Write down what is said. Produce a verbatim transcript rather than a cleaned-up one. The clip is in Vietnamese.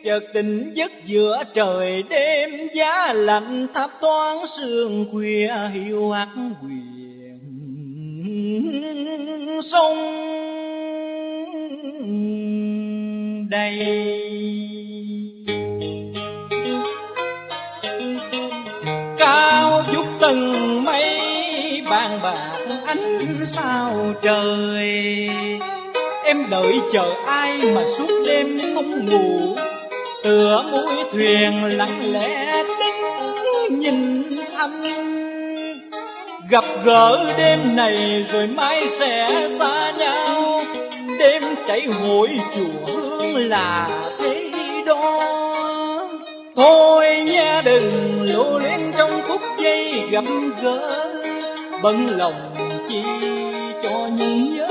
chợt tỉnh giấc giữa trời đêm giá lạnh tháp thoáng sương khuya hiu hắt quyền sông đầy. Cao vút tầng mây bàn bạc ánh sao trời, em đợi chờ ai mà suốt đêm không ngủ, tựa mũi thuyền lặng lẽ đứng nhìn anh. Gặp gỡ đêm này rồi mai sẽ xa nhau, đêm chảy hội chùa hương là thế đó. Thôi nha đừng lưu luyến trong phút giây gặp gỡ, bận lòng chi cho những nhớ